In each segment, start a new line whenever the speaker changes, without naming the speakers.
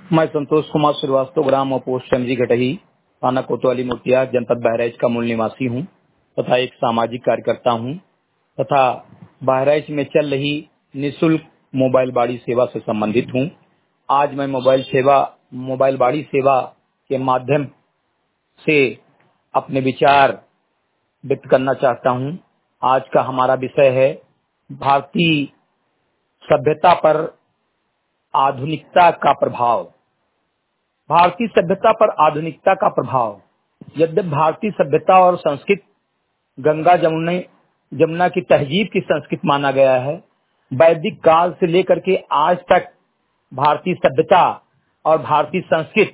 मैं संतोष कुमार श्रीवास्तव, ग्राम और पोस्ट चमरी घटही, थाना कोतवाली मोतिया, जनपद बहराइच का मूल निवासी हूं तथा एक सामाजिक कार्यकर्ता हूं तथा बहराइच में चल रही निःशुल्क मोबाइल बाड़ी सेवा से संबंधित हूं। आज मैं मोबाइल बाड़ी सेवा के माध्यम से अपने विचार व्यक्त करना चाहता हूं। आज का हमारा विषय है भारतीय सभ्यता पर आधुनिकता का प्रभाव। भारतीय सभ्यता पर आधुनिकता का प्रभाव। यद्यपि भारतीय सभ्यता और संस्कृति गंगा जमुना की तहजीब की संस्कृति माना गया है, वैदिक काल से लेकर के आज तक भारतीय सभ्यता और भारतीय संस्कृति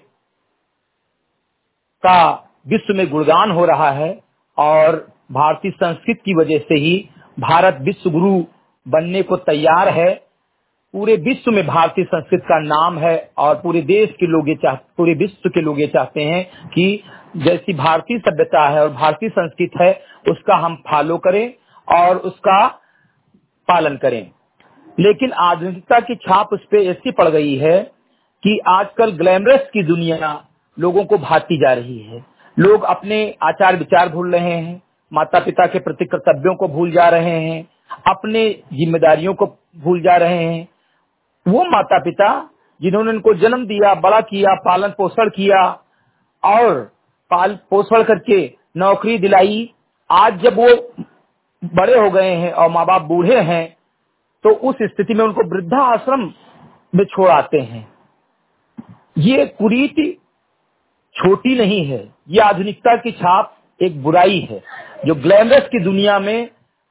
का विश्व में गुणगान हो रहा है और भारतीय संस्कृति की वजह से ही भारत विश्व गुरु बनने को तैयार है। पूरे विश्व में भारतीय संस्कृति का नाम है और पूरे विश्व के लोग ये चाहते हैं कि जैसी भारतीय सभ्यता है और भारतीय संस्कृति है उसका हम फॉलो करें और उसका पालन करें। लेकिन आधुनिकता की छाप उस पर ऐसी पड़ गई है कि आजकल ग्लैमरस की दुनिया लोगों को भाती जा रही है। लोग अपने आचार विचार भूल रहे हैं, माता पिता के प्रति कर्तव्यों को भूल जा रहे हैं, अपने जिम्मेदारियों को भूल जा रहे हैं। वो माता पिता जिन्होंने उनको जन्म दिया, बड़ा किया, पालन पोषण किया और पाल पोषण करके नौकरी दिलाई, आज जब वो बड़े हो गए हैं और माँ बाप बूढ़े हैं तो उस स्थिति में उनको वृद्धाश्रम में छोड़ आते हैं। ये कुरीति छोटी नहीं है, ये आधुनिकता की छाप एक बुराई है जो ग्लैमरस की दुनिया में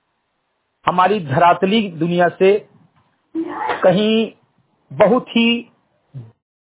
हमारी धरातली दुनिया से कहीं बहुत ही